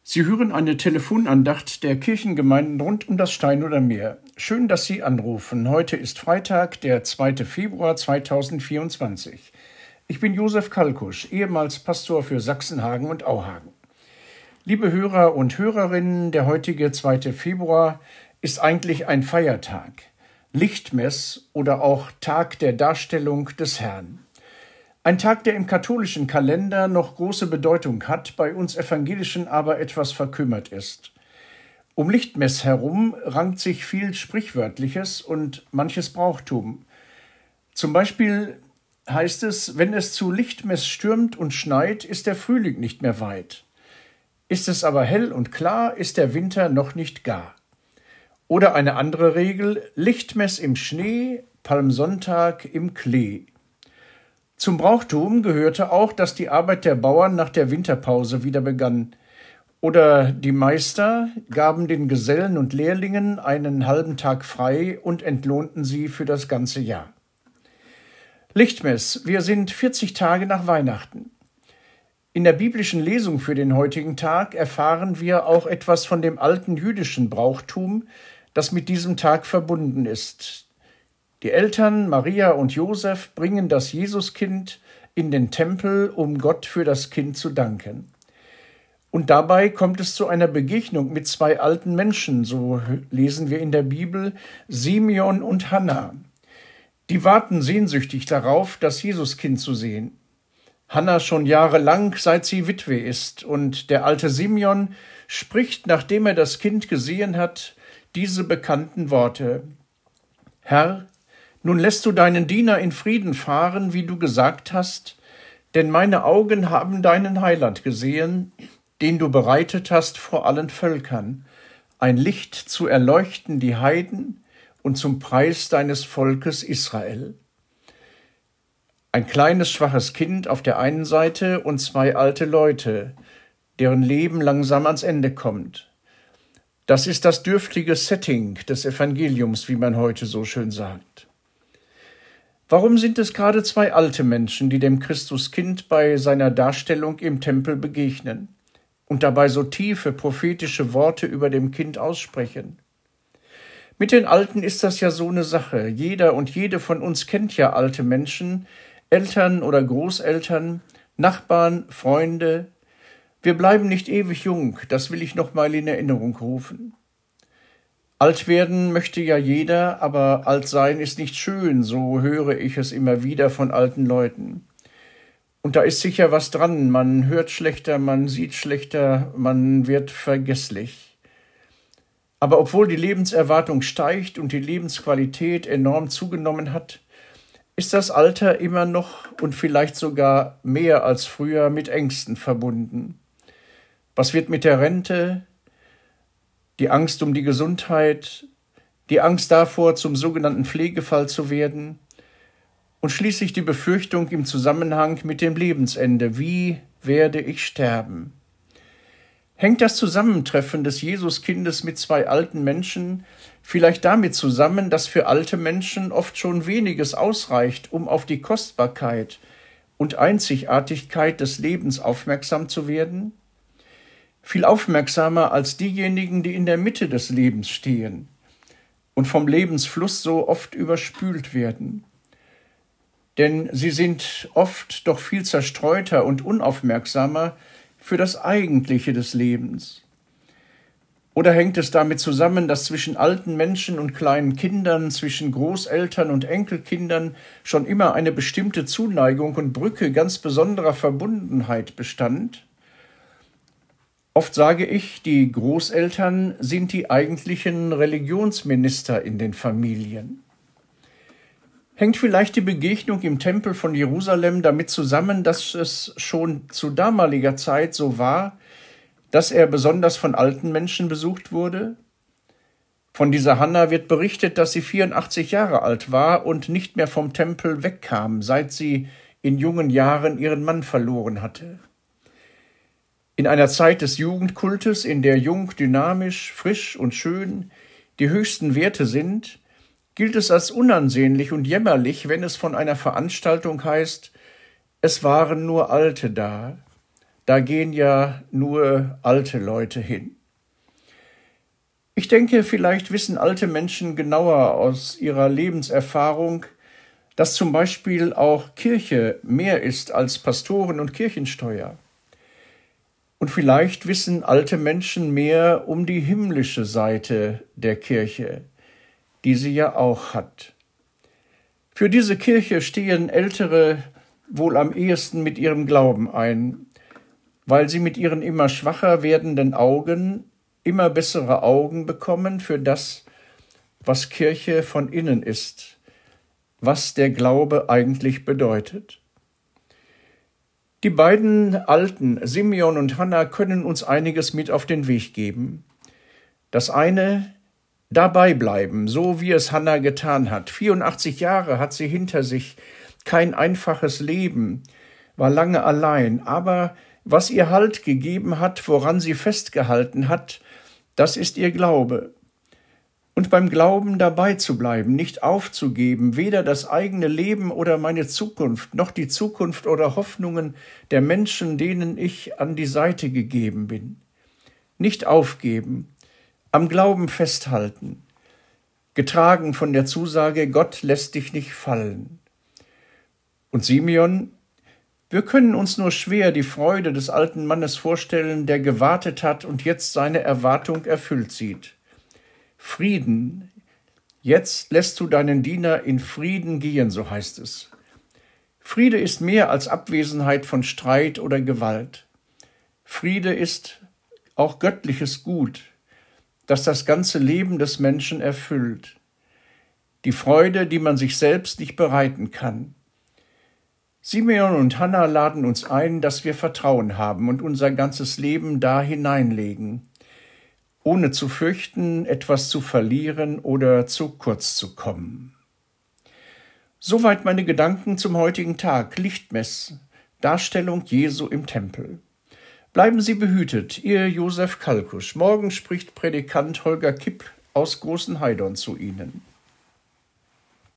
Sie hören eine Telefonandacht der Kirchengemeinden rund um das Steinhuder Meer. Schön, dass Sie anrufen. Heute ist Freitag, der 2. Februar 2024. Ich bin Josef Kalkusch, ehemals Pastor für Sachsenhagen und Auhagen. Liebe Hörer und Hörerinnen, der heutige 2. Februar ist eigentlich ein Feiertag. Lichtmess oder auch Tag der Darstellung des Herrn. Ein Tag, der im katholischen Kalender noch große Bedeutung hat, bei uns Evangelischen aber etwas verkümmert ist. Um Lichtmess herum rankt sich viel Sprichwörtliches und manches Brauchtum. Zum Beispiel heißt es, wenn es zu Lichtmess stürmt und schneit, ist der Frühling nicht mehr weit. Ist es aber hell und klar, ist der Winter noch nicht gar. Oder eine andere Regel, Lichtmess im Schnee, Palmsonntag im Klee. Zum Brauchtum gehörte auch, dass die Arbeit der Bauern nach der Winterpause wieder begann. Oder die Meister gaben den Gesellen und Lehrlingen einen halben Tag frei und entlohnten sie für das ganze Jahr. Lichtmess, wir sind 40 Tage nach Weihnachten. In der biblischen Lesung für den heutigen Tag erfahren wir auch etwas von dem alten jüdischen Brauchtum, das mit diesem Tag verbunden ist. Die Eltern Maria und Josef bringen das Jesuskind in den Tempel, um Gott für das Kind zu danken. Und dabei kommt es zu einer Begegnung mit zwei alten Menschen, so lesen wir in der Bibel, Simeon und Hannah. Die warten sehnsüchtig darauf, das Jesuskind zu sehen. Hannah schon jahrelang, seit sie Witwe ist, und der alte Simeon spricht, nachdem er das Kind gesehen hat, diese bekannten Worte: Herr, nun lässt du deinen Diener in Frieden fahren, wie du gesagt hast, denn meine Augen haben deinen Heiland gesehen, den du bereitet hast vor allen Völkern, ein Licht zu erleuchten die Heiden und zum Preis deines Volkes Israel. Ein kleines, schwaches Kind auf der einen Seite und zwei alte Leute, deren Leben langsam ans Ende kommt. Das ist das dürftige Setting des Evangeliums, wie man heute so schön sagt. Warum sind es gerade zwei alte Menschen, die dem Christuskind bei seiner Darstellung im Tempel begegnen und dabei so tiefe prophetische Worte über dem Kind aussprechen? Mit den Alten ist das ja so eine Sache. Jeder und jede von uns kennt ja alte Menschen, Eltern oder Großeltern, Nachbarn, Freunde. Wir bleiben nicht ewig jung, das will ich noch mal in Erinnerung rufen. Alt werden möchte ja jeder, aber alt sein ist nicht schön, so höre ich es immer wieder von alten Leuten. Und da ist sicher was dran, man hört schlechter, man sieht schlechter, man wird vergesslich. Aber obwohl die Lebenserwartung steigt und die Lebensqualität enorm zugenommen hat, ist das Alter immer noch und vielleicht sogar mehr als früher mit Ängsten verbunden. Was wird mit der Rente? Die Angst um die Gesundheit, die Angst davor, zum sogenannten Pflegefall zu werden und schließlich die Befürchtung im Zusammenhang mit dem Lebensende. Wie werde ich sterben? Hängt das Zusammentreffen des Jesuskindes mit zwei alten Menschen vielleicht damit zusammen, dass für alte Menschen oft schon weniges ausreicht, um auf die Kostbarkeit und Einzigartigkeit des Lebens aufmerksam zu werden? Viel aufmerksamer als diejenigen, die in der Mitte des Lebens stehen und vom Lebensfluss so oft überspült werden. Denn sie sind oft doch viel zerstreuter und unaufmerksamer für das Eigentliche des Lebens. Oder hängt es damit zusammen, dass zwischen alten Menschen und kleinen Kindern, zwischen Großeltern und Enkelkindern schon immer eine bestimmte Zuneigung und Brücke ganz besonderer Verbundenheit bestand? Oft sage ich, die Großeltern sind die eigentlichen Religionsminister in den Familien. Hängt vielleicht die Begegnung im Tempel von Jerusalem damit zusammen, dass es schon zu damaliger Zeit so war, dass er besonders von alten Menschen besucht wurde? Von dieser Hannah wird berichtet, dass sie 84 Jahre alt war und nicht mehr vom Tempel wegkam, seit sie in jungen Jahren ihren Mann verloren hatte. In einer Zeit des Jugendkultes, in der jung, dynamisch, frisch und schön die höchsten Werte sind, gilt es als unansehnlich und jämmerlich, wenn es von einer Veranstaltung heißt, es waren nur Alte da. Da gehen ja nur alte Leute hin. Ich denke, vielleicht wissen alte Menschen genauer aus ihrer Lebenserfahrung, dass zum Beispiel auch Kirche mehr ist als Pastoren und Kirchensteuer. Und vielleicht wissen alte Menschen mehr um die himmlische Seite der Kirche, die sie ja auch hat. Für diese Kirche stehen Ältere wohl am ehesten mit ihrem Glauben ein, weil sie mit ihren immer schwacher werdenden Augen immer bessere Augen bekommen für das, was Kirche von innen ist, was der Glaube eigentlich bedeutet. Die beiden Alten, Simeon und Hannah, können uns einiges mit auf den Weg geben. Das eine, dabei bleiben, so wie es Hannah getan hat. 84 Jahre hat sie hinter sich, kein einfaches Leben, war lange allein, aber was ihr Halt gegeben hat, woran sie festgehalten hat, das ist ihr Glaube. Und beim Glauben dabei zu bleiben, nicht aufzugeben, weder das eigene Leben oder meine Zukunft, noch die Zukunft oder Hoffnungen der Menschen, denen ich an die Seite gegeben bin. Nicht aufgeben, am Glauben festhalten, getragen von der Zusage, Gott lässt dich nicht fallen. Und Simeon, wir können uns nur schwer die Freude des alten Mannes vorstellen, der gewartet hat und jetzt seine Erwartung erfüllt sieht. Frieden, jetzt lässt du deinen Diener in Frieden gehen, so heißt es. Friede ist mehr als Abwesenheit von Streit oder Gewalt. Friede ist auch göttliches Gut, das das ganze Leben des Menschen erfüllt. Die Freude, die man sich selbst nicht bereiten kann. Simeon und Hannah laden uns ein, dass wir Vertrauen haben und unser ganzes Leben da hineinlegen, ohne zu fürchten, etwas zu verlieren oder zu kurz zu kommen. Soweit meine Gedanken zum heutigen Tag, Lichtmess, Darstellung Jesu im Tempel. Bleiben Sie behütet, Ihr Josef Kalkusch. Morgen spricht Predikant Holger Kipp aus Großenheidorn zu Ihnen.